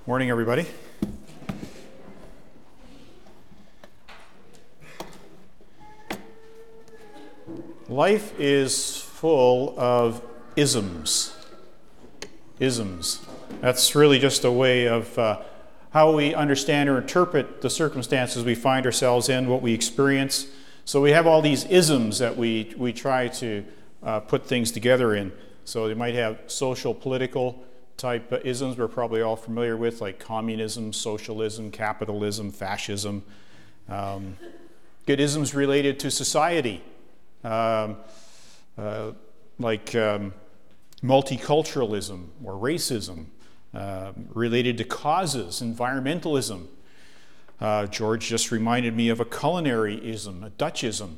Morning, everybody. Life is full of isms. Isms. That's really just a way of how we understand or interpret the circumstances we find ourselves in, what we experience. So we have all these isms that we try to put things together in. So they might have social, political type isms we're probably all familiar with, like communism, socialism, capitalism, fascism. Good isms related to society, like multiculturalism or racism, related to causes, environmentalism. George just reminded me of a culinary-ism, a Dutchism,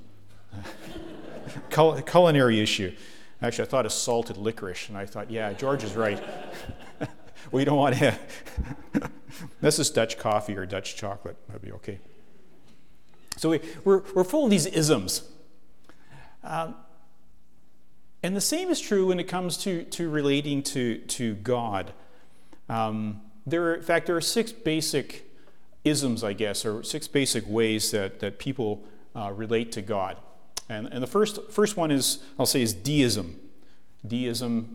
culinary issue. Actually, I thought of salted licorice, and I thought, yeah, George is right. We don't want to have... This is Dutch coffee or Dutch chocolate. That'd be okay. So we're full of these isms. And the same is true when it comes to relating to God. In fact, there are six basic isms, I guess, or six basic ways that people relate to God. And the first one is, I'll say, is deism. Deism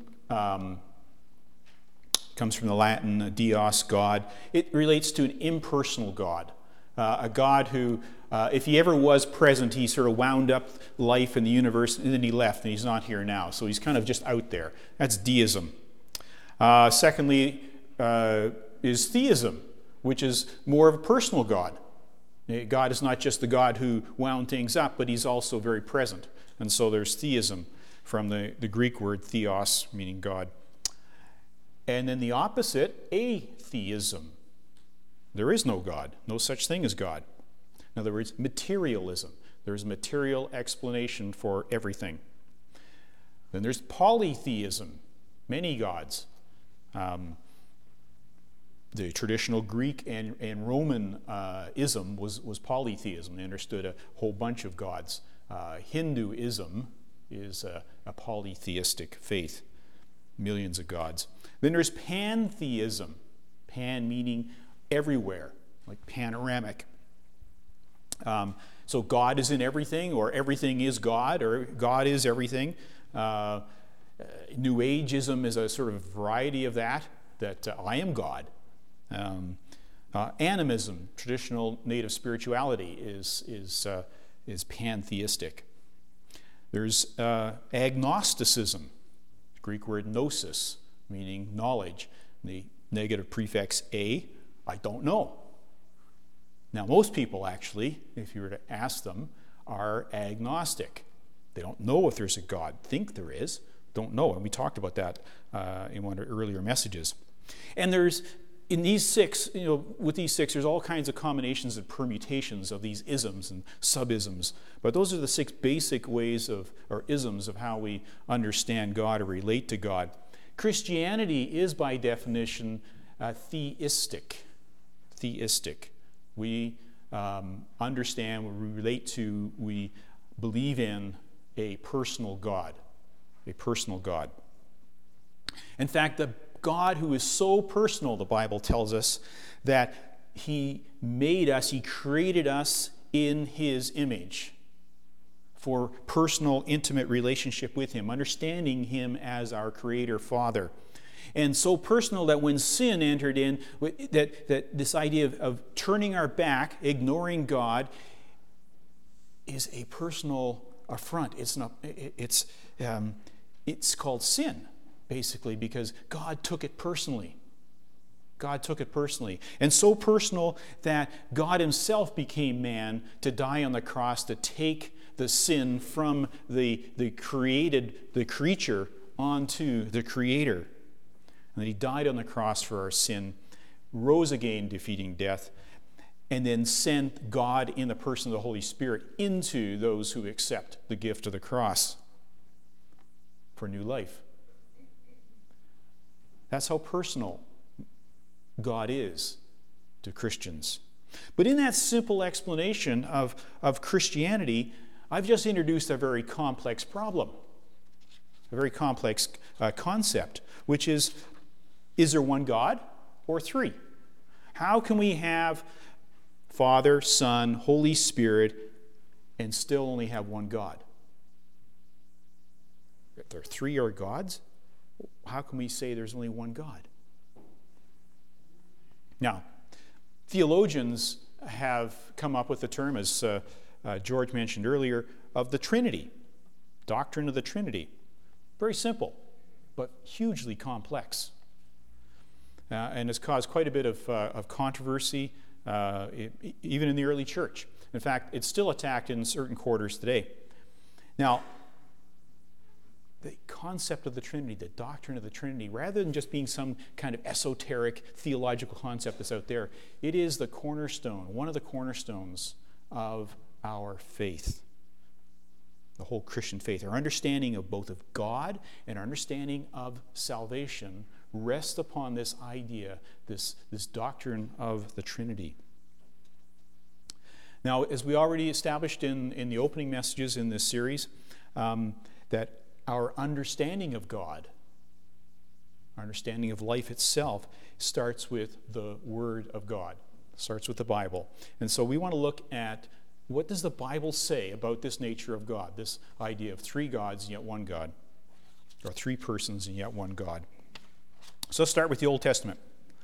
comes from the Latin Dios, God. It relates to an impersonal God, a God who, if he ever was present, he sort of wound up life in the universe, and then he left, and he's not here now. So he's kind of just out there. That's deism. Secondly is theism, which is more of a personal God. God is not just the God who wound things up, but he's also very present. And so there's theism from the Greek word theos, meaning God. And then the opposite, atheism. There is no God, no such thing as God. In other words, materialism. There's a material explanation for everything. Then there's polytheism, many gods. The traditional Greek and Roman ism was polytheism. They understood a whole bunch of gods. Hinduism is a polytheistic faith, millions of gods. Then there's pantheism, pan meaning everywhere, like panoramic. So God is in everything, or everything is God, or God is everything. New Ageism is a sort of variety of that I am God. Animism, traditional native spirituality, is pantheistic. There's agnosticism, Greek word gnosis, meaning knowledge. The negative prefix I don't know. Now, most people actually, if you were to ask them, are agnostic. They don't know if there's a God. Think there is, don't know. And we talked about that in one of the earlier messages. And in these six, with these six, there's all kinds of combinations and permutations of these isms and sub-isms. But those are the six basic ways or isms of how we understand God or relate to God. Christianity is, by definition, theistic. Theistic. We understand, we relate to, we believe in a personal God. A personal God. In fact, the God who is so personal, the Bible tells us, that he made us, he created us in his image for personal, intimate relationship with him, understanding him as our creator father. And so personal that when sin entered in, that this idea of turning our back, ignoring God, is a personal affront. It's called sin, basically, because God took it personally. God took it personally. And so personal that God himself became man to die on the cross to take the sin from the creature onto the Creator. And that he died on the cross for our sin, rose again defeating death, and then sent God in the person of the Holy Spirit into those who accept the gift of the cross for new life. That's how personal God is to Christians. But in that simple explanation of Christianity, I've just introduced a very complex problem, a very complex concept, which is there one God or three? How can we have Father, Son, Holy Spirit, and still only have one God? If there are three are gods, how can we say there's only one God? Now, theologians have come up with the term, as George mentioned earlier, of the Trinity, doctrine of the Trinity. Very simple, but hugely complex. And has caused quite a bit of controversy, even in the early church. In fact, it's still attacked in certain quarters today. Now, the concept of the Trinity, the doctrine of the Trinity, rather than just being some kind of esoteric theological concept that's out there, it is the cornerstone, one of the cornerstones of our faith, the whole Christian faith. Our understanding of both of God and our understanding of salvation rests upon this idea, this doctrine of the Trinity. Now, as we already established in the opening messages in this series, that our understanding of God, our understanding of life itself, starts with the Word of God, starts with the Bible. And so we want to look at what does the Bible say about this nature of God, this idea of three gods and yet one God, or three persons and yet one God. So let's start with the Old Testament.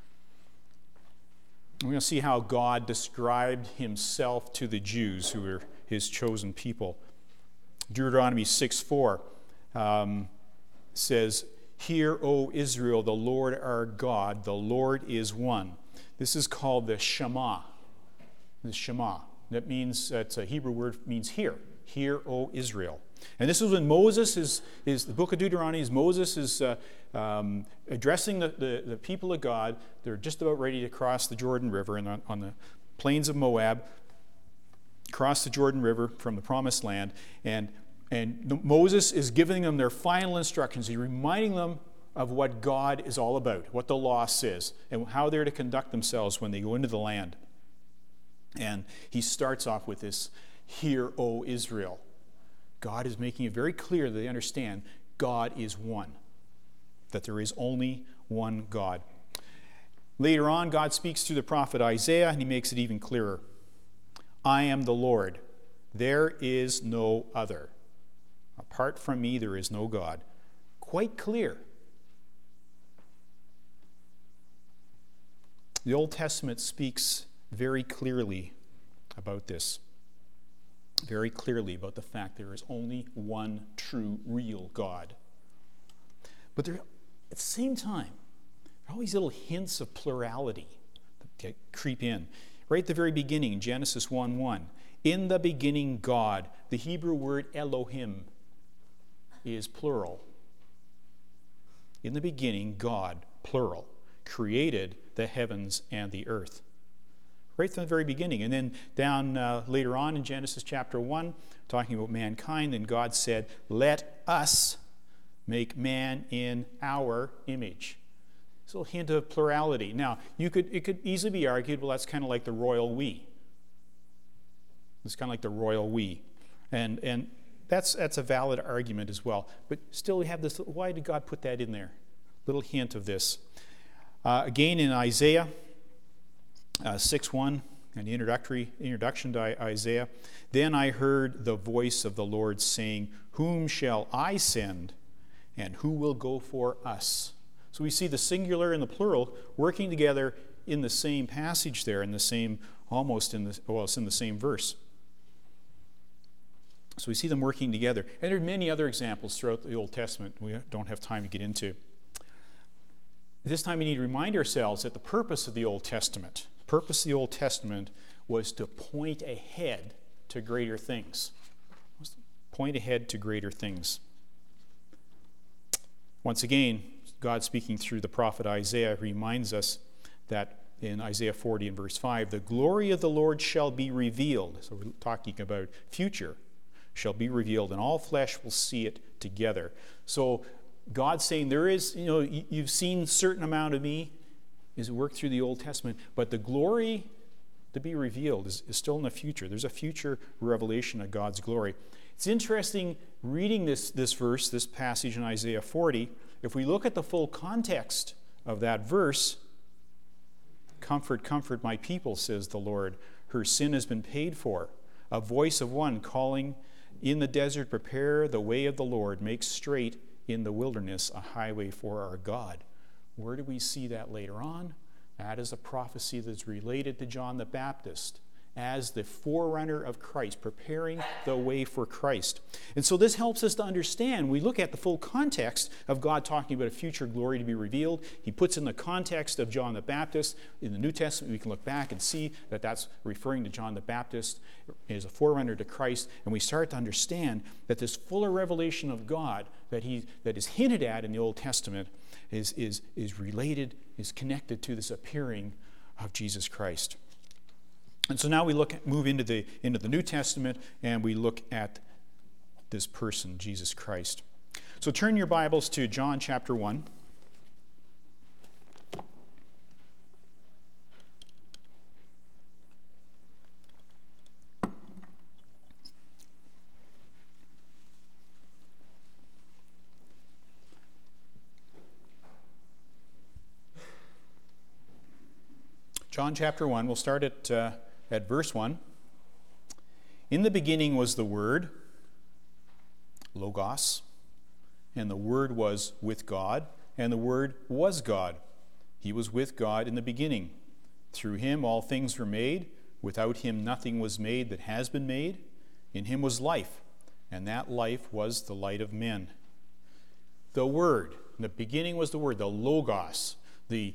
We're going to see how God described himself to the Jews, who were his chosen people. Deuteronomy 6:4 says, "Hear, O Israel, the Lord our God, the Lord is one." This is called the Shema. The Shema. That means, that's a Hebrew word, means hear. Hear, O Israel. And this is when Moses is the book of Deuteronomy, Moses is addressing the people of God. They're just about ready to cross the Jordan River on the plains of Moab, cross the Jordan River from the Promised Land, and Moses is giving them their final instructions. He's reminding them of what God is all about, what the law says, and how they're to conduct themselves when they go into the land. And he starts off with this, "Hear, O Israel." God is making it very clear that they understand God is one, that there is only one God. Later on, God speaks through the prophet Isaiah, and he makes it even clearer. "I am the Lord. There is no other. Apart from me, there is no God." Quite clear. The Old Testament speaks very clearly about this. Very clearly about the fact there is only one true, real God. But there, at the same time, there are always little hints of plurality that creep in. Right at the very beginning, Genesis 1:1, "In the beginning God." The Hebrew word Elohim is plural. In the beginning, God, plural, created the heavens and the earth. Right from the very beginning. And then down later on in Genesis chapter 1, talking about mankind, and God said, "Let us make man in our image." This little hint of plurality. Now, it could easily be argued, well, that's kind of like the royal we. It's kind of like the royal we. And that's a valid argument as well. But still we have this, why did God put that in there? Little hint of this. Again in Isaiah 6:1, an introduction to Isaiah. "Then I heard the voice of the Lord saying, 'Whom shall I send, and who will go for us?'" So we see the singular and the plural working together in the same passage there, in the same, it's in the same verse. So we see them working together. And there are many other examples throughout the Old Testament we don't have time to get into. This time we need to remind ourselves that the purpose of the Old Testament was to point ahead to greater things. Point ahead to greater things. Once again, God speaking through the prophet Isaiah reminds us that in Isaiah 40 and verse 5, "The glory of the Lord shall be revealed." So we're talking about future. "Shall be revealed, and all flesh will see it together." So God's saying there is, you've seen a certain amount of me is worked through the Old Testament, but the glory to be revealed is still in the future. There's a future revelation of God's glory. It's interesting reading this verse, this passage in Isaiah 40. If we look at the full context of that verse, Comfort, comfort my people, says the Lord. Her sin has been paid for. A voice of one calling in the desert, prepare the way of the Lord, make straight in the wilderness a highway for our God. Where do we see that later on? That is a prophecy that's related to John the Baptist as the forerunner of Christ, preparing the way for Christ. And so this helps us to understand. We look at the full context of God talking about a future glory to be revealed. He puts in the context of John the Baptist. In the New Testament, we can look back and see that that's referring to John the Baptist as a forerunner to Christ. And we start to understand that this fuller revelation of God that is hinted at in the Old Testament is related, is connected to this appearing of Jesus Christ. And so now we move into the New Testament, and we look at this person, Jesus Christ. So turn your Bibles to John chapter 1. John chapter 1, we'll start at verse 1. In the beginning was the Word, Logos, and the Word was with God, and the Word was God. He was with God in the beginning. Through him all things were made. Without him nothing was made that has been made. In him was life, and that life was the light of men. The Word, in the beginning was the Word, the Logos, the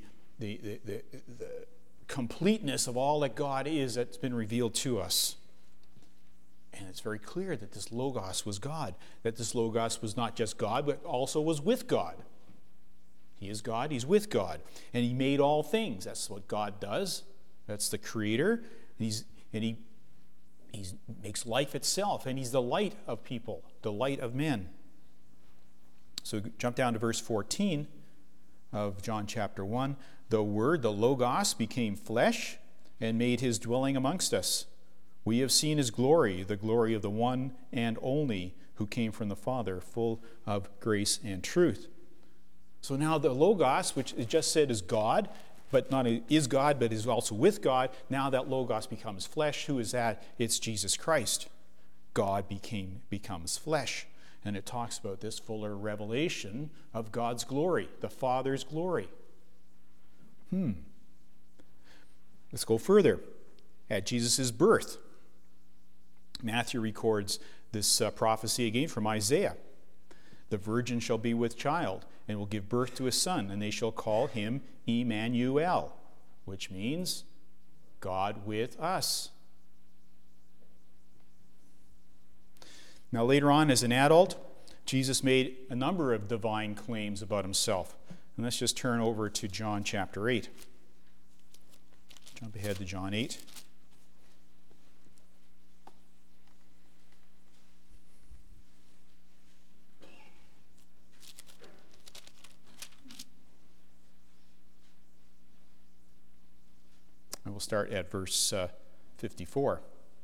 completeness of all that God is that's been revealed to us. And it's very clear that this Logos was God, that this Logos was not just God, but also was with God. He is God, he's with God. And he made all things. That's what God does. That's the creator. He makes life itself, and he's the light of people, the light of men. So jump down to verse 14 of John chapter 1. The Word, the Logos, became flesh and made his dwelling amongst us. We have seen his glory, the glory of the one and only who came from the Father, full of grace and truth. So now the Logos, which it just said is God, but not is God, but is also with God, now that Logos becomes flesh. Who is that? It's Jesus Christ. God becomes flesh. And it talks about this fuller revelation of God's glory, the Father's glory. Let's go further. At Jesus' birth, Matthew records this prophecy again from Isaiah. The virgin shall be with child and will give birth to a son, and they shall call him Emmanuel, which means God with us. Now later on, as an adult, Jesus made a number of divine claims about himself. And let's just turn over to John chapter 8. Jump ahead to John 8. And we'll start at verse 54.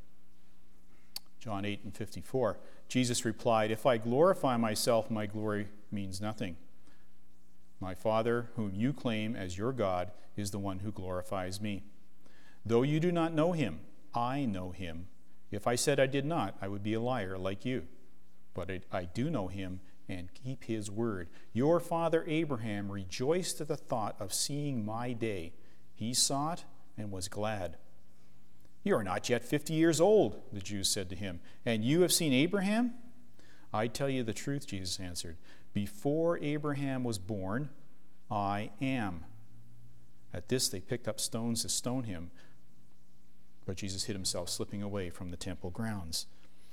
John 8 and 54. Jesus replied, "If I glorify myself, my glory means nothing. My Father, whom you claim as your God, is the one who glorifies me. Though you do not know him, I know him. If I said I did not, I would be a liar like you. But I do know him and keep his word. Your father Abraham rejoiced at the thought of seeing my day. He saw it and was glad." "You are not yet 50 years old," the Jews said to him, "and you have seen Abraham?" "I tell you the truth," Jesus answered. "Before Abraham was born, I am." At this they picked up stones to stone him, but Jesus hid himself, slipping away from the temple grounds.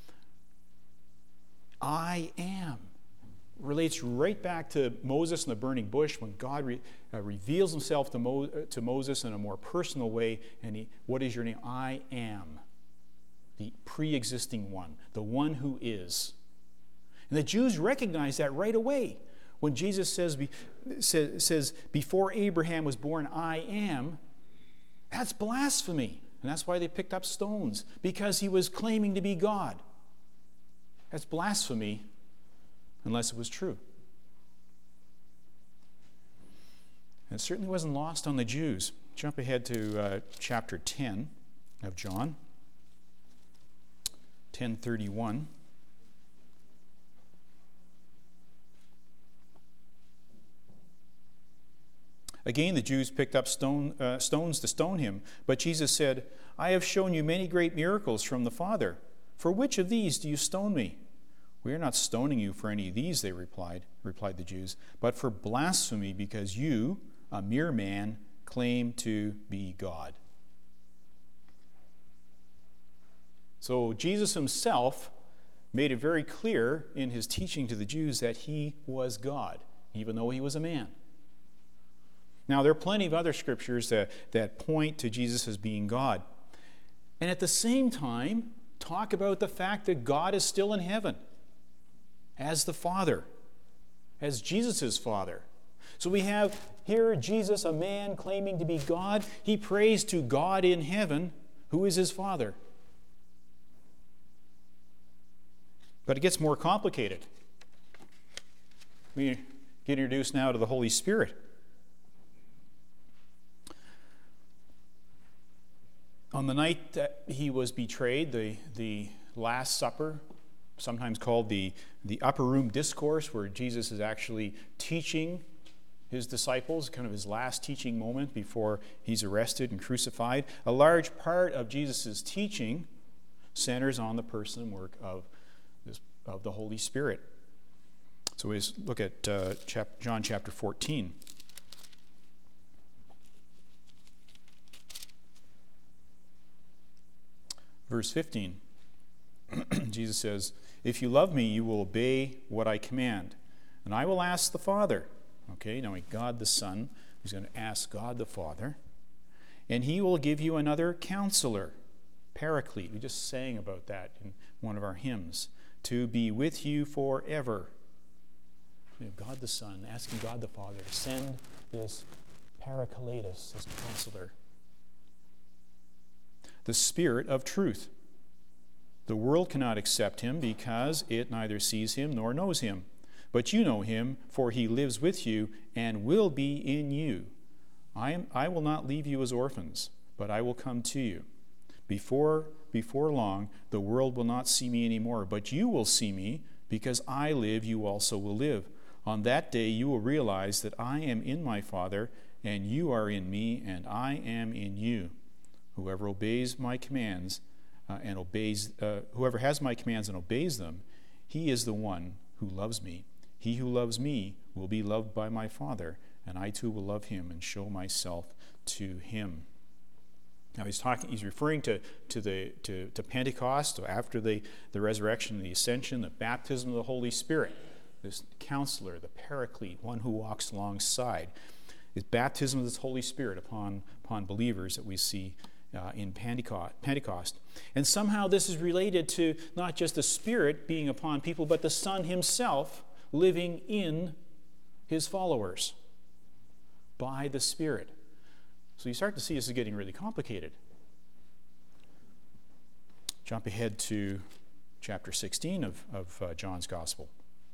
I am relates right back to Moses and the burning bush, when God reveals himself to Moses in a more personal way. And what is your name? I am, the pre-existing one, the one who is. And the Jews recognize that right away. When Jesus says, "Before Abraham was born, I am," that's blasphemy. And that's why they picked up stones, because he was claiming to be God. That's blasphemy, unless it was true. And it certainly wasn't lost on the Jews. Jump ahead to chapter 10 of John, 10:31. Again, the Jews picked up stones to stone him, but Jesus said, I have shown you many great miracles from the Father. For which of these do you stone me? We are not stoning you for any of these, they replied the Jews, but for blasphemy, because you, a mere man, claim to be God. So Jesus himself made it very clear in his teaching to the Jews that he was God, even though he was a man. Now, there are plenty of other scriptures that point to Jesus as being God. And at the same time, talk about the fact that God is still in heaven as the Father, as Jesus' Father. So we have here Jesus, a man claiming to be God. He prays to God in heaven, who is his Father. But it gets more complicated. We get introduced now to the Holy Spirit. On the night that he was betrayed, the Last Supper, sometimes called the Upper Room Discourse, where Jesus is actually teaching his disciples, kind of his last teaching moment before he's arrested and crucified. A large part of Jesus' teaching centers on the person and work of the Holy Spirit. So we look at John chapter 14. Verse 15, Jesus says, if you love me, you will obey what I command, and I will ask the Father. Okay, now God the Son is going to ask God the Father, and he will give you another counselor, Paraclete. We just sang about that in one of our hymns, to be with you forever. God the Son asking God the Father to send this Paracletus, this counselor. The Spirit of truth. The world cannot accept him because it neither sees him nor knows him. But you know him, for he lives with you and will be in you. I will not leave you as orphans, but I will come to you. Before long, the world will not see me anymore, but you will see me, because I live, you also will live. On that day you will realize that I am in my Father, and you are in me, and I am in you. Whoever obeys my commands whoever has my commands and obeys them, he is the one who loves me. He who loves me will be loved by my Father, and I too will love him and show myself to him. Now he's referring to Pentecost, after the resurrection, the ascension, the baptism of the Holy Spirit. This counselor, the Paraclete, one who walks alongside. It's baptism of this Holy Spirit upon believers that we see in Pentecost. And somehow this is related to not just the Spirit being upon people, but the Son himself living in his followers by the Spirit. So you start to see this is getting really complicated. Jump ahead to chapter 16 of John's Gospel.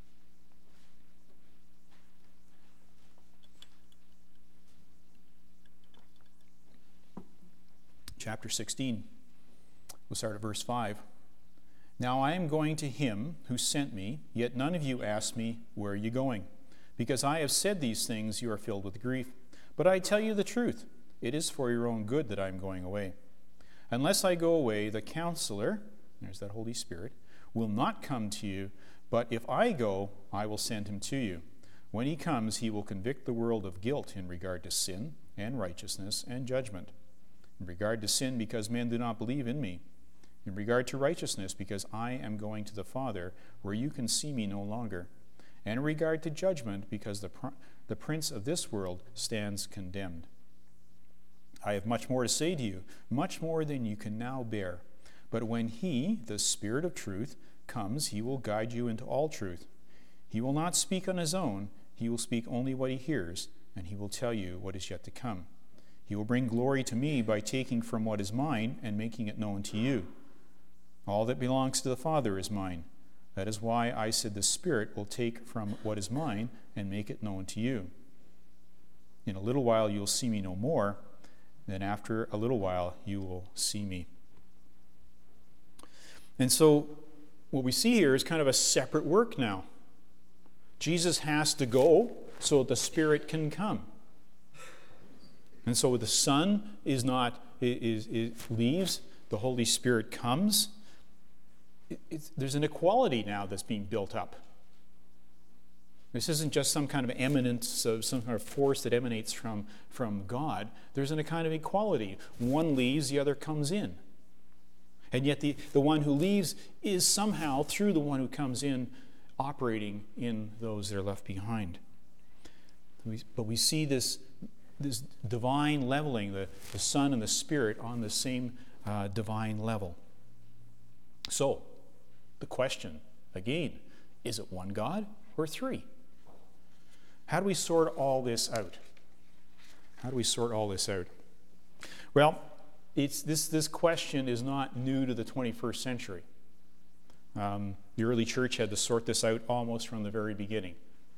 Chapter 16, we'll start at verse 5. Now I am going to him who sent me, yet none of you ask me, where are you going? Because I have said these things, you are filled with grief. But I tell you the truth, it is for your own good that I am going away. Unless I go away, the counselor, there's that Holy Spirit, will not come to you, but if I go, I will send him to you. When he comes, he will convict the world of guilt in regard to sin and righteousness and judgment. In regard to sin, because men do not believe in me. In regard to righteousness, because I am going to the Father, where you can see me no longer. And in regard to judgment, because the prince of this world stands condemned. I have much more to say to you, much more than you can now bear. But when he, the Spirit of truth, comes, he will guide you into all truth. He will not speak on his own, he will speak only what he hears, and he will tell you what is yet to come. He will bring glory to me by taking from what is mine and making it known to you. All that belongs to the Father is mine. That is why I said the Spirit will take from what is mine and make it known to you. In a little while you will see me no more, Then after a little while, you will see me. And so what we see here is kind of a separate work now. Jesus has to go so that the Spirit can come. And so the Son leaves, the Holy Spirit comes. There's an equality now that's being built up. This isn't just some kind of eminence of some kind of force that emanates from God. There's a kind of equality. One leaves, the other comes in. And yet the one who leaves is somehow, through the one who comes in, operating in those that are left behind. But we see this divine leveling, the Son and the Spirit on the same divine level. So, the question, again, is it one God or three? How do we sort all this out? Well, this question is not new to the 21st century. The early church had to sort this out almost from the very beginning.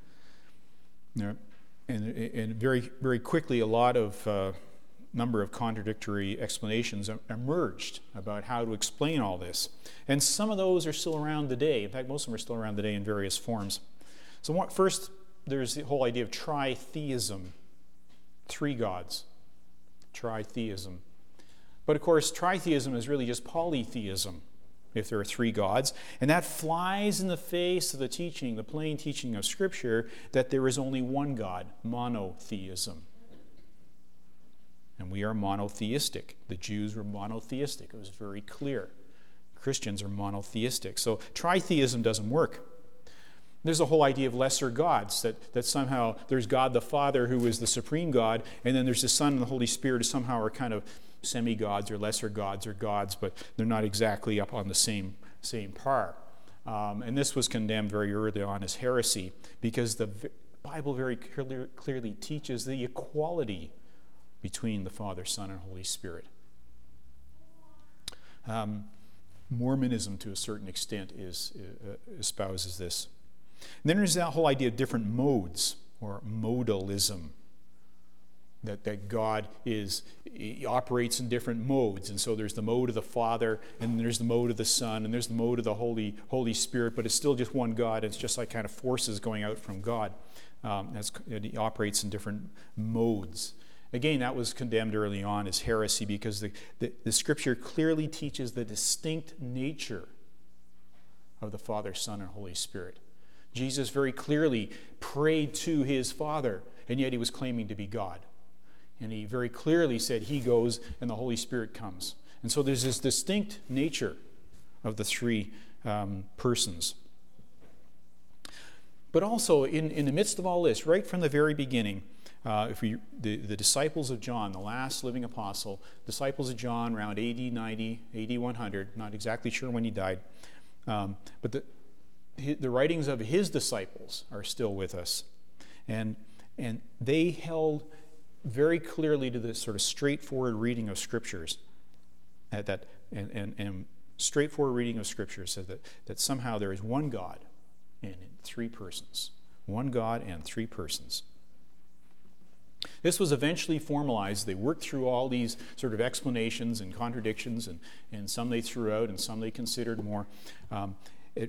And very, very quickly, a lot of number of contradictory explanations emerged about how to explain all this. And some of those are still around today. In fact, most of them are still around today in various forms. So first, there's the whole idea of tritheism. Three gods. Tritheism. But of course, tritheism is really just polytheism, if there are three gods. And that flies in the face of the teaching, the plain teaching of Scripture, that there is only one God, monotheism. And we are monotheistic. The Jews were monotheistic. It was very clear. Christians are monotheistic. So tritheism doesn't work. There's a whole idea of lesser gods, that somehow there's God the Father who is the supreme God, and then there's the Son and the Holy Spirit who somehow are kind of semi-gods or lesser gods or gods, but they're not exactly up on the same par. And this was condemned very early on as heresy, because the Bible very clearly teaches the equality between the Father, Son, and Holy Spirit. Mormonism, to a certain extent, espouses this. And then there's that whole idea of different modes, or modalism, that God operates in different modes. And so there's the mode of the Father, and there's the mode of the Son, and there's the mode of the Holy Spirit, but it's still just one God. It's just like kind of forces going out from God. He operates in different modes. Again, that was condemned early on as heresy, because the Scripture clearly teaches the distinct nature of the Father, Son, and Holy Spirit. Jesus very clearly prayed to his Father, and yet he was claiming to be God. And he very clearly said he goes and the Holy Spirit comes. And so there's this distinct nature of the three persons. But also, in the midst of all this, right from the very beginning, the disciples of John, the last living apostle, disciples of John around AD 90, AD 100, not exactly sure when he died, but the writings of his disciples are still with us. And they held very clearly to this sort of straightforward reading of Scriptures. And straightforward reading of Scripture says that somehow there is one God and in three persons. One God and three persons. This was eventually formalized. They worked through all these sort of explanations and contradictions, and some they threw out and some they considered more. AD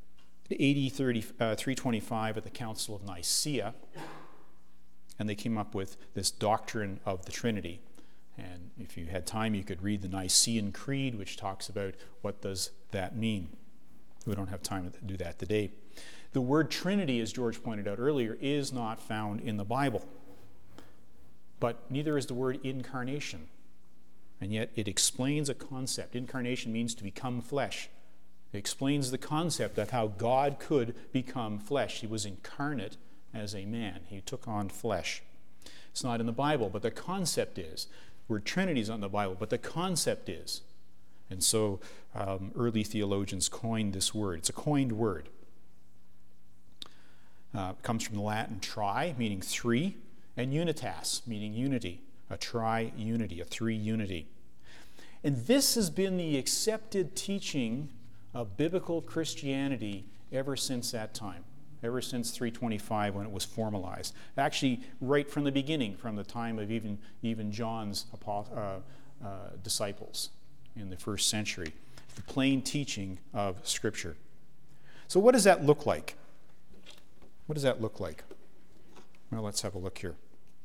325 at the Council of Nicaea, and they came up with this doctrine of the Trinity. And if you had time, you could read the Nicene Creed, which talks about what does that mean. We don't have time to do that today. The word Trinity, as George pointed out earlier, is not found in the Bible. But neither is the word incarnation. And yet it explains a concept. Incarnation means to become flesh. It explains the concept of how God could become flesh. He was incarnate as a man. He took on flesh. It's not in the Bible, but the concept is. The word Trinity is not in the Bible, but the concept is. And so early theologians coined this word. It's a coined word. It comes from the Latin tri, meaning three, and unitas, meaning unity, a tri-unity, a three-unity. And this has been the accepted teaching of biblical Christianity ever since that time. ever since 325 when it was formalized. Actually, right from the beginning, from the time of even John's disciples in the first century. The plain teaching of Scripture. So what does that look like? What does that look like? Well, let's have a look here.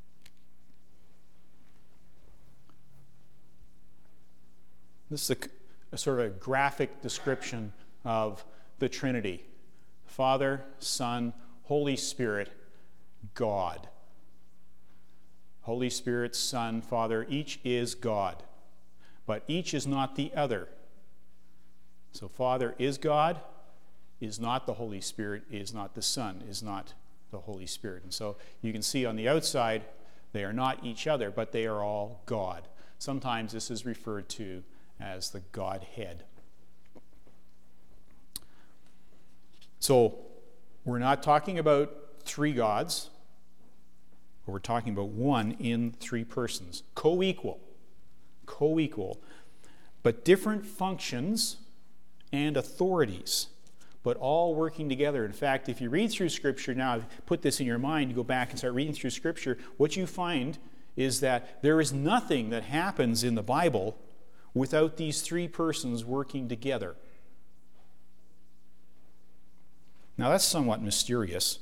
This is a sort of a graphic description of the Trinity. Father, Son, Holy Spirit, God. Holy Spirit, Son, Father, each is God, but each is not the other. So Father is God, is not the Holy Spirit, is not the Son, is not the Holy Spirit. And so you can see on the outside, they are not each other, but they are all God. Sometimes this is referred to as the Godhead. So we're not talking about three gods, but we're talking about one in three persons, co-equal, but different functions and authorities, but all working together. In fact, if you read through Scripture now, put this in your mind, you go back and start reading through Scripture, what you find is that there is nothing that happens in the Bible without these three persons working together. Now that's somewhat mysterious.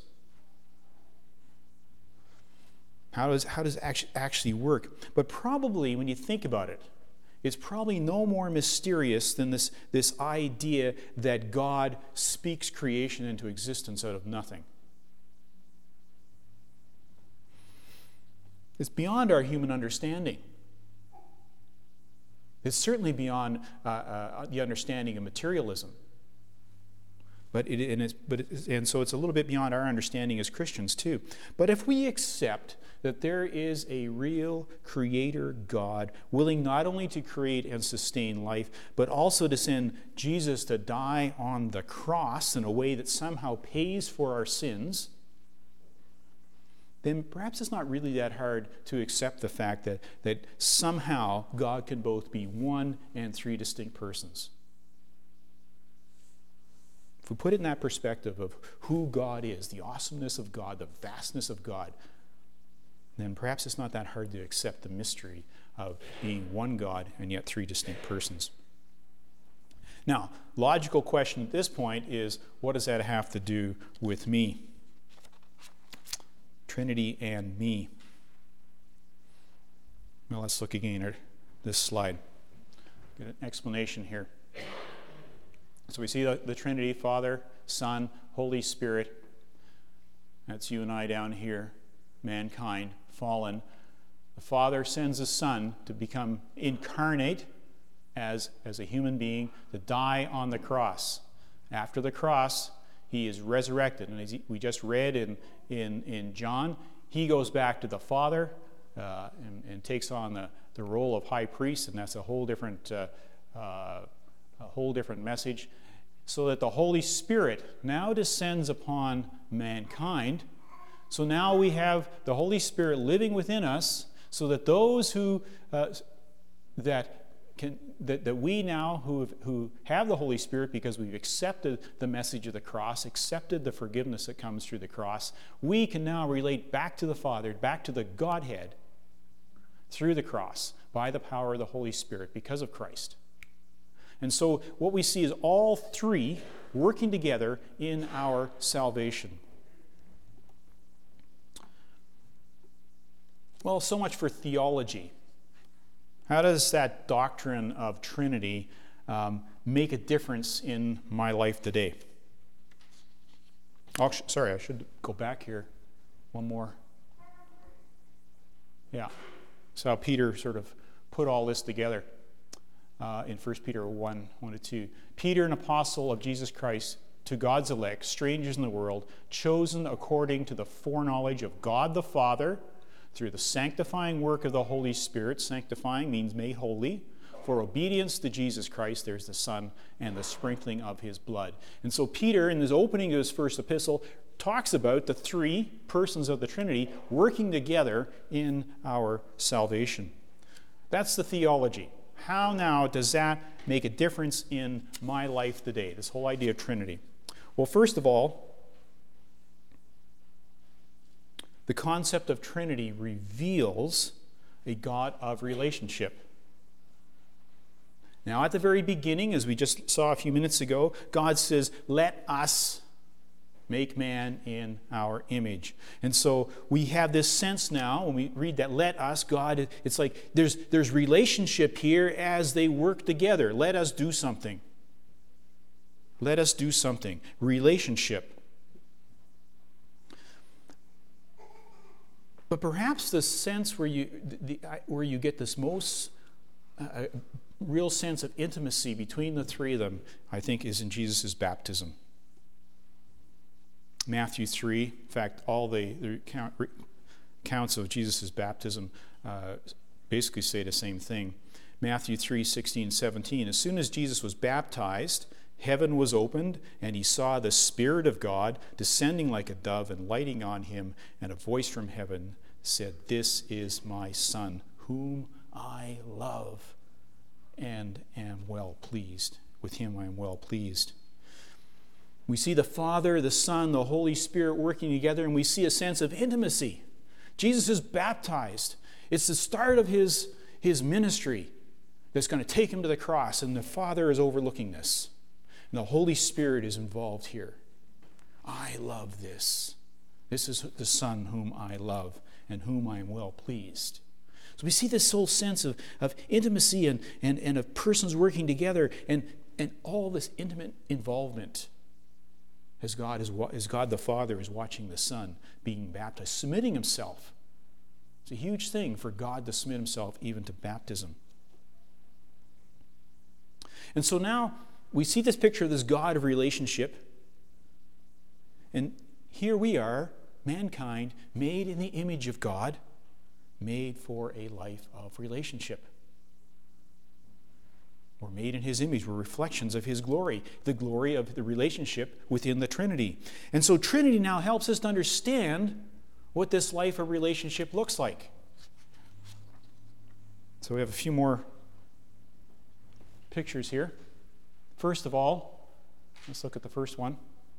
How does it actually work? But probably, when you think about it, it's probably no more mysterious than this idea that God speaks creation into existence out of nothing. It's beyond our human understanding. It's certainly beyond the understanding of materialism. And so it's a little bit beyond our understanding as Christians too. But if we accept that there is a real creator God willing not only to create and sustain life, but also to send Jesus to die on the cross in a way that somehow pays for our sins, then perhaps it's not really that hard to accept the fact that somehow God can both be one and three distinct persons. If we put it in that perspective of who God is, the awesomeness of God, the vastness of God, then perhaps it's not that hard to accept the mystery of being one God and yet three distinct persons. Now, logical question at this point is, what does that have to do with me? Trinity and me. Well, let's look again at this slide. Get an explanation here. So we see the Trinity, Father, Son, Holy Spirit. That's you and I down here, mankind, fallen. The Father sends the Son to become incarnate as a human being, to die on the cross. After the cross, he is resurrected. And as we just read in John, he goes back to the Father and takes on the role of high priest, and that's a whole different message. So that the Holy Spirit now descends upon mankind. So now we have the Holy Spirit living within us, so that those who we now who have the Holy Spirit, because we've accepted the message of the cross, accepted the forgiveness that comes through the cross, we can now relate back to the Father, back to the Godhead, through the cross, by the power of the Holy Spirit, because of Christ. And so what we see is all three working together in our salvation. Well, so much for theology. How does that doctrine of Trinity make a difference in my life today? Oh, sorry, I should go back here. One more. Yeah. So how Peter sort of put all this together in 1 Peter 1:1-2. Peter, an apostle of Jesus Christ, to God's elect, strangers in the world, chosen according to the foreknowledge of God the Father, through the sanctifying work of the Holy Spirit. Sanctifying means made holy. For obedience to Jesus Christ, there's the Son and the sprinkling of his blood. And so Peter, in his opening of his first epistle, talks about the three persons of the Trinity working together in our salvation. That's the theology. How now does that make a difference in my life today, this whole idea of Trinity? Well, first of all, The concept of Trinity reveals a God of relationship. Now, at the very beginning, as we just saw a few minutes ago, God says, "Let us make man in our image." And so we have this sense now, when we read that, "Let us," God, it's like there's relationship here as they work together. Let us do something. Let us do something. Relationship. But perhaps the sense where you get this most real sense of intimacy between the three of them, I think, is in Jesus' baptism. Matthew 3, in fact, all the accounts of Jesus' baptism basically say the same thing. Matthew 3, 16, 17. As soon as Jesus was baptized, heaven was opened, and he saw the Spirit of God descending like a dove and lighting on him, and a voice from heaven said, "This is my Son, whom I love and am well pleased. With him I am well pleased." We see the Father, the Son, the Holy Spirit working together, and we see a sense of intimacy. Jesus is baptized. It's the start of his ministry that's going to take him to the cross, and the Father is overlooking this. And the Holy Spirit is involved here. I love this. This is the Son whom I love and whom I am well pleased. So we see this whole sense of intimacy and of persons working together and all this intimate involvement as God the Father is watching the Son being baptized, submitting himself. It's a huge thing for God to submit himself even to baptism. And so now we see this picture of this God of relationship. And here we are, mankind, made in the image of God, made for a life of relationship. We're made in his image. We're reflections of his glory, the glory of the relationship within the Trinity. And so Trinity now helps us to understand what this life of relationship looks like. So we have a few more pictures here. First of all, let's look at the first one.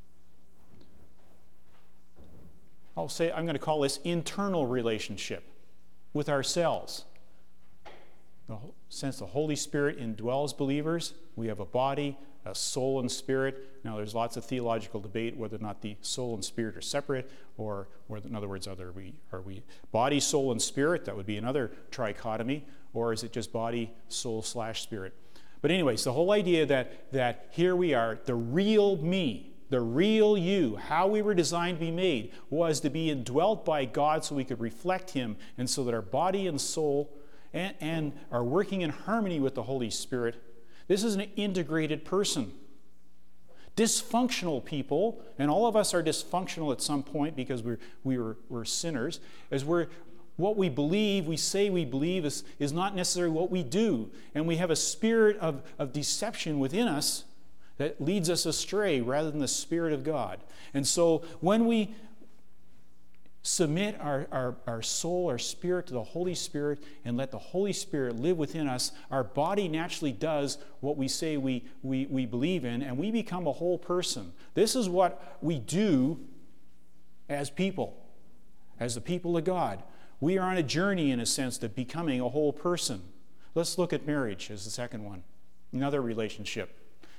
I'm going to call this internal relationship with ourselves. Since the Holy Spirit indwells believers, we have a body, a soul, and spirit. Now, there's lots of theological debate whether or not the soul and spirit are separate, or in other words, are we body, soul, and spirit? That would be another trichotomy. Or is it just body, soul / spirit? But anyways, the whole idea that here we are, the real me, the real you, how we were designed to be made, was to be indwelt by God so we could reflect him, and so that our body and soul and are working in harmony with the Holy Spirit. This is an integrated person. Dysfunctional people, and all of us are dysfunctional at some point because we're sinners, as what we believe, we say we believe, is not necessarily what we do. And we have a spirit of deception within us that leads us astray rather than the Spirit of God. And so when we submit our soul, our spirit to the Holy Spirit and let the Holy Spirit live within us, our body naturally does what we say we believe in, and we become a whole person. This is what we do as people, as the people of God. We are on a journey, in a sense, to becoming a whole person. Let's look at marriage as the second one. Another relationship.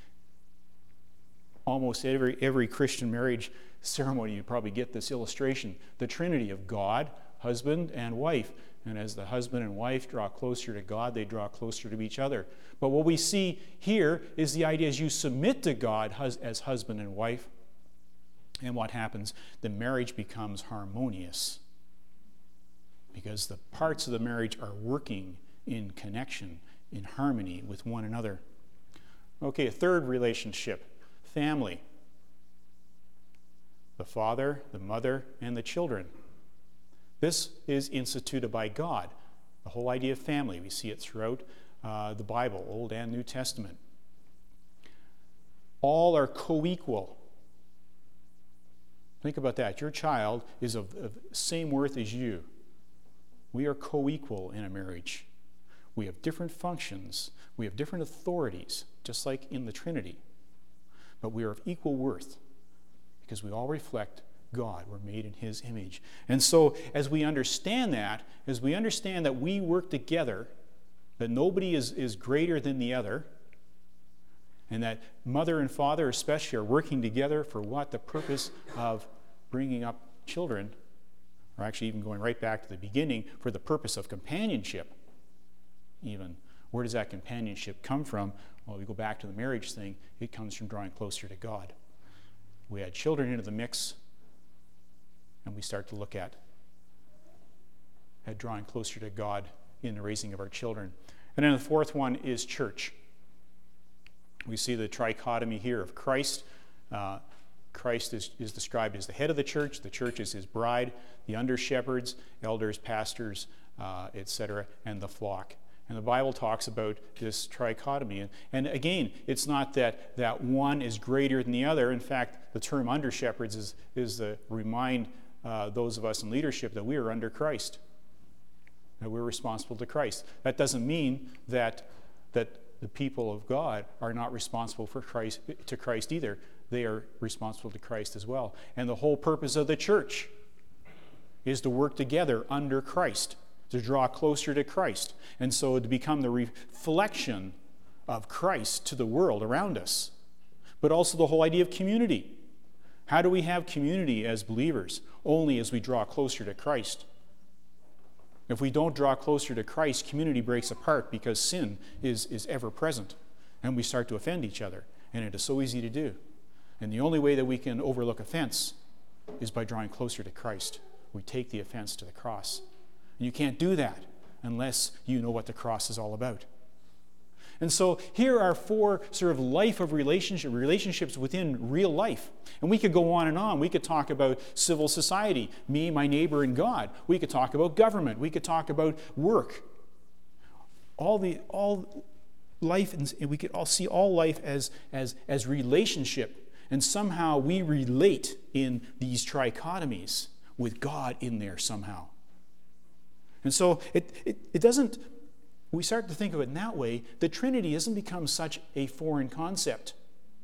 Almost every Christian marriage ceremony, you probably get this illustration. The Trinity of God, husband and wife. And as the husband and wife draw closer to God, they draw closer to each other. But what we see here is the idea as you submit to God as husband and wife, and what happens? The marriage becomes harmonious, because the parts of the marriage are working in connection, in harmony with one another. Okay, a third relationship, family. The father, the mother, and the children. This is instituted by God. The whole idea of family, we see it throughout the Bible, Old and New Testament. All are co-equal. Think about that. Your child is of same worth as you. We are co-equal in a marriage. We have different functions. We have different authorities, just like in the Trinity. But we are of equal worth because we all reflect God. We're made in His image. And so as we understand that we work together, that nobody is greater than the other, and that mother and father especially are working together for what? The purpose of bringing up children, or actually even going right back to the beginning, for the purpose of companionship even. Where does that companionship come from? Well, we go back to the marriage thing. It comes from drawing closer to God. We add children into the mix, and we start to look at drawing closer to God in the raising of our children. And then the fourth one is church. We see the trichotomy here of Christ. Christ is described as the head of the church is His bride, the under-shepherds, elders, pastors, etc., and the flock. And the Bible talks about this trichotomy. And again, it's not that one is greater than the other. In fact, the term under-shepherds is to remind those of us in leadership that we are under Christ, that we're responsible to Christ. That doesn't mean that the people of God are not responsible to Christ either. They are responsible to Christ as well. And the whole purpose of the church is to work together under Christ, to draw closer to Christ, and so to become the reflection of Christ to the world around us. But also the whole idea of community. How do we have community as believers? Only as we draw closer to Christ. If we don't draw closer to Christ, community breaks apart because sin is ever present, and we start to offend each other, and it is so easy to do. And the only way that we can overlook offense is by drawing closer to Christ. We take the offense to the cross. And you can't do that unless you know what the cross is all about. And so here are four sort of life of relationships within real life. And we could go on and on. We could talk about civil society, me, my neighbor, and God. We could talk about government. We could talk about work. All life, and we could all see all life as relationship. And somehow we relate in these trichotomies with God in there somehow. And so it doesn't, we start to think of it in that way, the Trinity doesn't become such a foreign concept.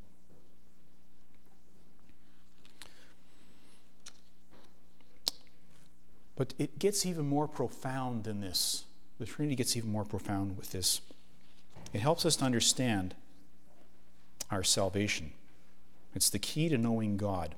But it gets even more profound than this. The Trinity gets even more profound with this. It helps us to understand our salvation. It's the key to knowing God.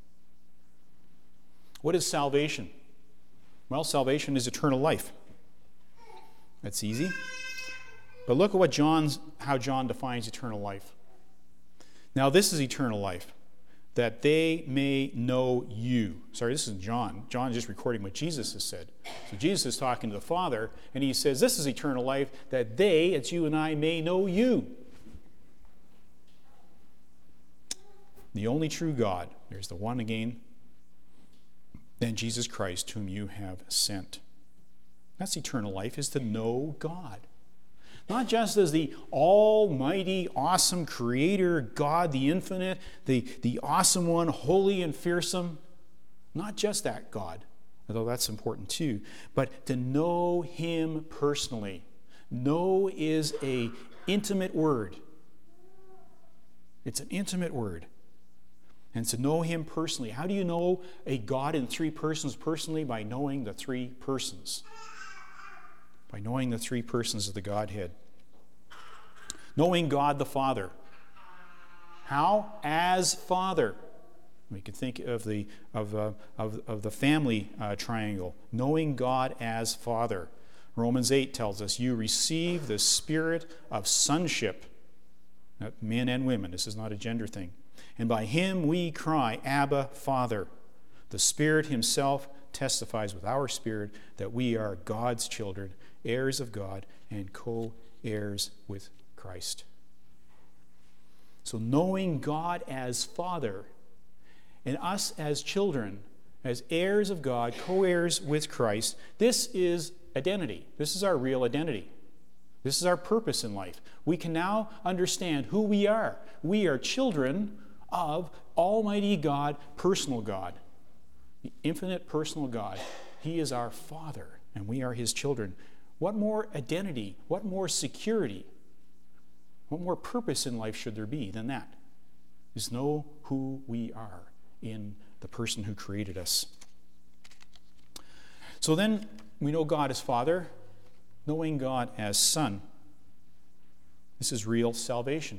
What is salvation? Well, salvation is eternal life. That's easy. But look at how John defines eternal life. Now, this is eternal life, that they may know you. Sorry, this is John. John is just recording what Jesus has said. So Jesus is talking to the Father, and he says, this is eternal life, that they, it's you and I, may know you. The only true God, there's the one again, and Jesus Christ, whom you have sent. That's eternal life, is to know God. Not just as the almighty, awesome creator, God, the infinite, the awesome one, holy and fearsome. Not just that God, although that's important too, but to know Him personally. Know is an intimate word. It's an intimate word. And to know Him personally. How do you know a God in three persons personally? By knowing the three persons. By knowing the three persons of the Godhead. Knowing God the Father. How? As Father. We can think of the family triangle. Knowing God as Father. Romans 8 tells us, you receive the spirit of sonship. Men and women. This is not a gender thing. And by Him we cry, Abba, Father. The Spirit Himself testifies with our spirit that we are God's children, heirs of God, and co-heirs with Christ. So knowing God as Father, and us as children, as heirs of God, co-heirs with Christ, this is identity. This is our real identity. This is our purpose in life. We can now understand who we are. We are children of Almighty God, personal God, the infinite personal God. He is our Father, and we are His children. What more identity, what more security, what more purpose in life should there be than that? Is know who we are in the person who created us. So then we know God as Father, knowing God as Son. This is real salvation.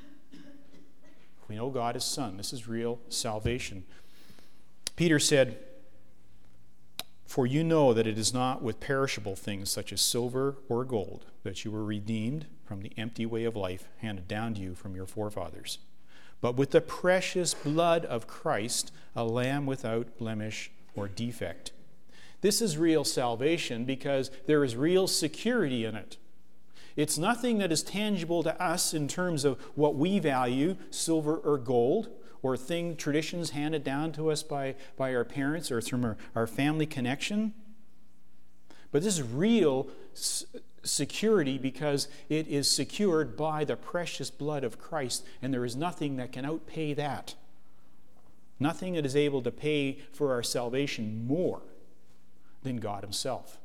We know God as Son. This is real salvation. Peter said, "For you know that it is not with perishable things such as silver or gold that you were redeemed from the empty way of life handed down to you from your forefathers, but with the precious blood of Christ, a lamb without blemish or defect." This is real salvation because there is real security in it. It's nothing that is tangible to us in terms of what we value, silver or gold, or traditions handed down to us by our parents or through our family connection. But this is real security because it is secured by the precious blood of Christ, and there is nothing that can outpay that. Nothing that is able to pay for our salvation more than God Himself.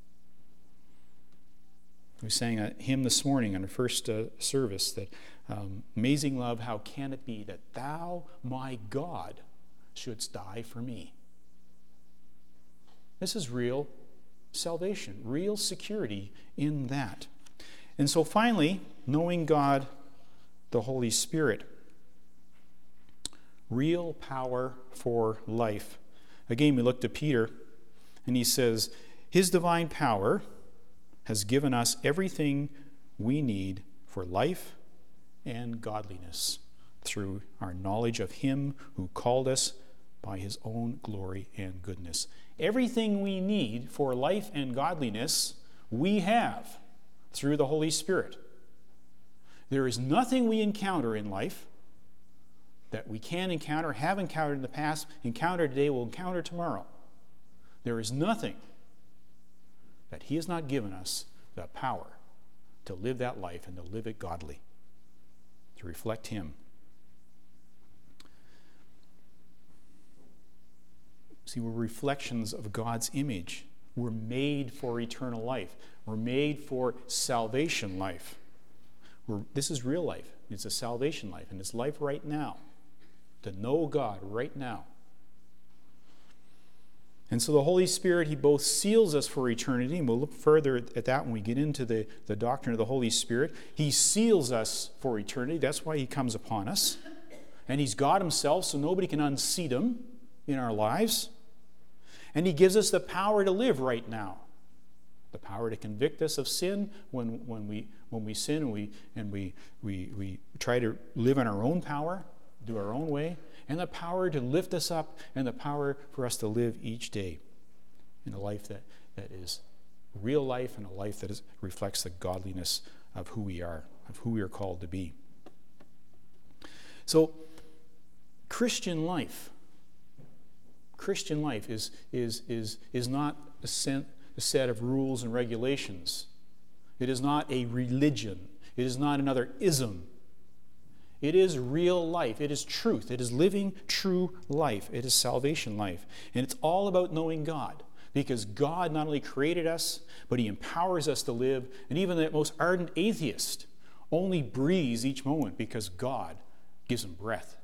We sang a hymn this morning on our first service that amazing love, how can it be that thou, my God, shouldst die for me? This is real salvation, real security in that. And so finally, knowing God, the Holy Spirit. Real power for life. Again, we looked at Peter, and he says, His divine power has given us everything we need for life and godliness through our knowledge of Him who called us by His own glory and goodness. Everything we need for life and godliness we have through the Holy Spirit. There is nothing we encounter in life that we can encounter, have encountered in the past, encounter today, will encounter tomorrow. There is nothing that He has not given us the power to live that life and to live it godly, to reflect Him. See, we're reflections of God's image. We're made for eternal life. We're made for salvation life. This is real life. It's a salvation life, and it's life right now, to know God right now. And so the Holy Spirit, He both seals us for eternity, and we'll look further at that when we get into the doctrine of the Holy Spirit. He seals us for eternity. That's why He comes upon us. And He's God Himself, so nobody can unseat Him in our lives. And He gives us the power to live right now. The power to convict us of sin when we sin and we try to live in our own power, do our own way. And the power to lift us up, and the power for us to live each day in a life that is real life, and a life that reflects the godliness of who we are called to be. So, Christian life is not a set of rules and regulations. It is not a religion. It is not another ism. It is real life. It is truth. It is living true life. It is salvation life. And it's all about knowing God. Because God not only created us, but He empowers us to live. And even the most ardent atheist only breathes each moment because God gives him breath.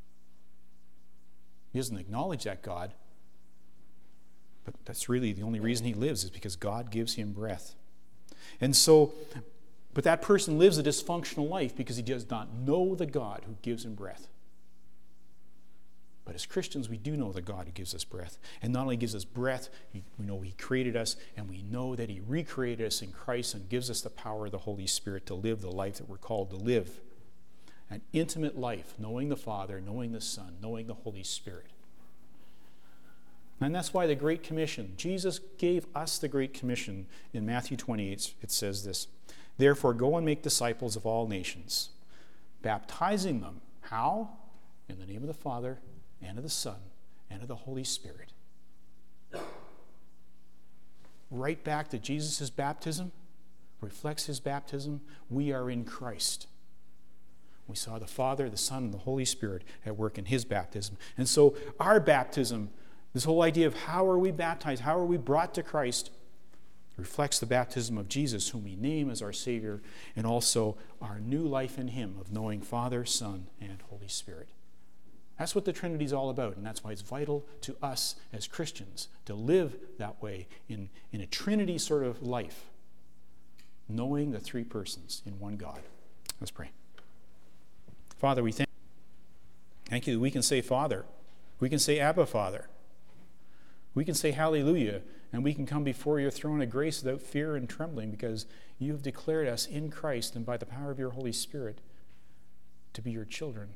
He doesn't acknowledge that God. But that's really the only reason he lives, is because God gives him breath. And so, but that person lives a dysfunctional life because he does not know the God who gives him breath. But as Christians, we do know the God who gives us breath. And not only gives us breath, we know He created us, and we know that He recreated us in Christ and gives us the power of the Holy Spirit to live the life that we're called to live. An intimate life, knowing the Father, knowing the Son, knowing the Holy Spirit. And that's why the Great Commission, Jesus gave us the Great Commission. In Matthew 28, it says this, "Therefore go and make disciples of all nations, baptizing them." How? In the name of the Father, and of the Son, and of the Holy Spirit. Right back to Jesus' baptism, reflects His baptism. We are in Christ. We saw the Father, the Son, and the Holy Spirit at work in His baptism. And so our baptism, this whole idea of how are we baptized, how are we brought to Christ, reflects the baptism of Jesus, whom we name as our Savior, and also our new life in Him of knowing Father, Son, and Holy Spirit. That's what the Trinity is all about, and that's why it's vital to us as Christians to live that way in a Trinity sort of life, knowing the three persons in one God. Let's pray. Father, we thank you. We can say Father. We can say Abba, Father. We can say Hallelujah, and we can come before your throne of grace without fear and trembling, because you have declared us in Christ and by the power of your Holy Spirit to be your children.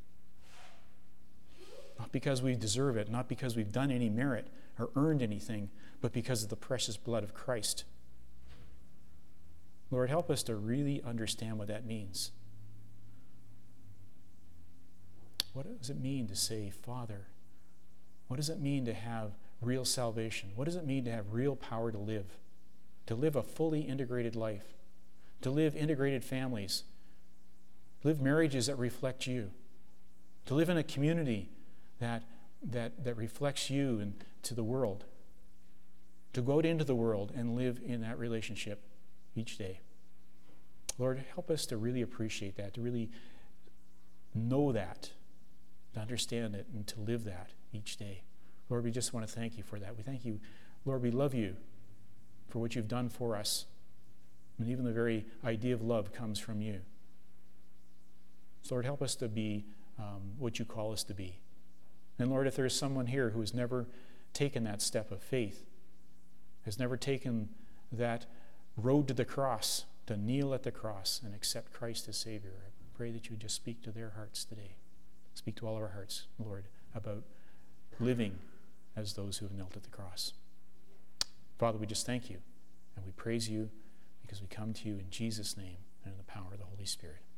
Not because we deserve it, not because we've done any merit or earned anything, but because of the precious blood of Christ. Lord, help us to really understand what that means. What does it mean to say Father? What does it mean to have real salvation? What does it mean to have real power to live a fully integrated life, to live integrated families, live marriages that reflect you, to live in a community that reflects you and to the world, to go out into the world and live in that relationship each day. Lord, help us to really appreciate that, to really know that, to understand it, and to live that each day. Lord, we just want to thank you for that. We thank you. Lord, we love you for what you've done for us. And even the very idea of love comes from you. So Lord, help us to be what you call us to be. And Lord, if there is someone here who has never taken that step of faith, has never taken that road to the cross, to kneel at the cross and accept Christ as Savior, I pray that you would just speak to their hearts today. Speak to all of our hearts, Lord, about living as those who have knelt at the cross. Father, we just thank you and we praise you because we come to you in Jesus' name and in the power of the Holy Spirit.